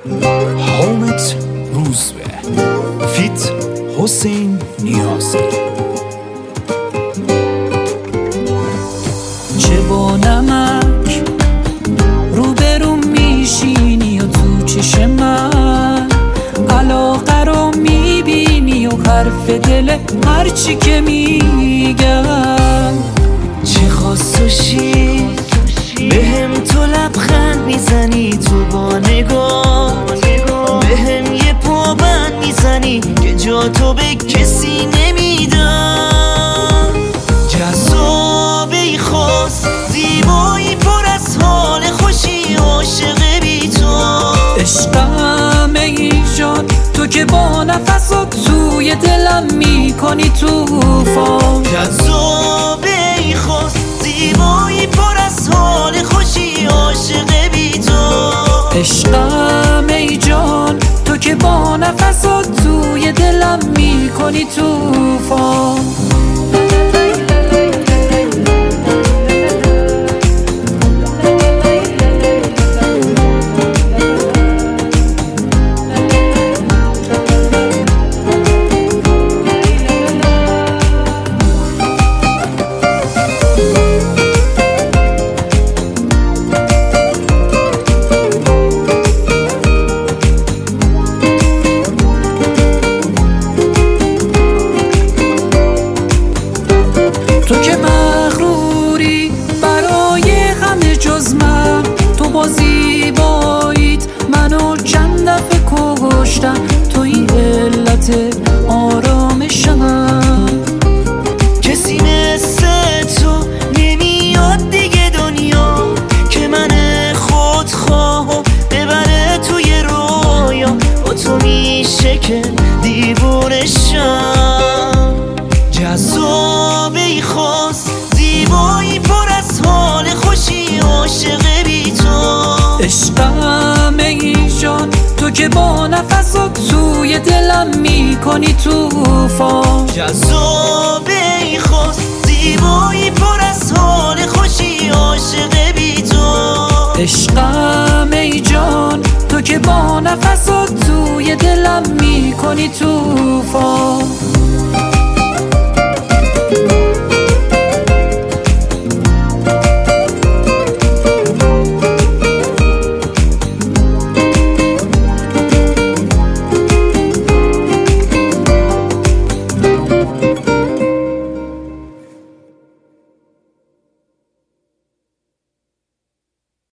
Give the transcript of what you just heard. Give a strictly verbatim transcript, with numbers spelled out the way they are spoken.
حامد روزبه فیت حسین نیازی. چه با نمک روبروم میشینی و تو چشم من علاقه رو میبینی و حرف دل هرچی که میگم چه خواستشی به هم تو لبخند میزنی، تو با نگاه به هم یه پابند میزنی که جا تو به کسی نمیدم. جذابه خاص زیبایی پر از حال خوشی عاشق بی تو. عشقم ای جان تو که با نفست توی دلم میکنی توفان. جذابه خاص زیبایی پر از حال خوشی عاشق بی تو. عشقم ای جان تو که با نفست توی دلم میکنی توفان. تو که مغروری برای همه جز من، تو با زیباییت منو چند دفعه کشتن، توی علت آرامشم. کسی مثل تو نمیاد دیگه دنیا که من خودخواهو ببره توی رویا، با تو میشه که دیوونشم. جذابه خاص زیبایی پر از حال خوشی عاشق بی تو. عشقم ای جان تو که با نفست توی دلم میکنی توفان. جذابه خاص زیبایی پر از حال خوشی عاشق بی تو. عشقم ای جان تو که با نفست توی دلم میکنی توفان.